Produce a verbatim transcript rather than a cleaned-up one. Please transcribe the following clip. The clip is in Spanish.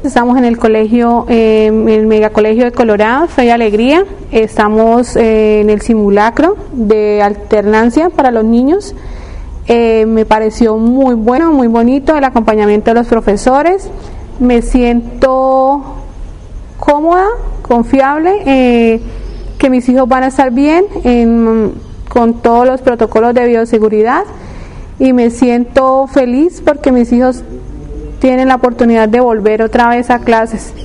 Estamos en el colegio, eh, el megacolegio de Colorado, Fe y Alegría. Estamos eh, en el simulacro de alternancia para los niños. Eh, me pareció muy bueno, muy bonito el acompañamiento de los profesores. Me siento cómoda, confiable, eh, que mis hijos van a estar bien en, con todos los protocolos de bioseguridad, y me siento feliz porque mis hijos tienen la oportunidad de volver otra vez a clases.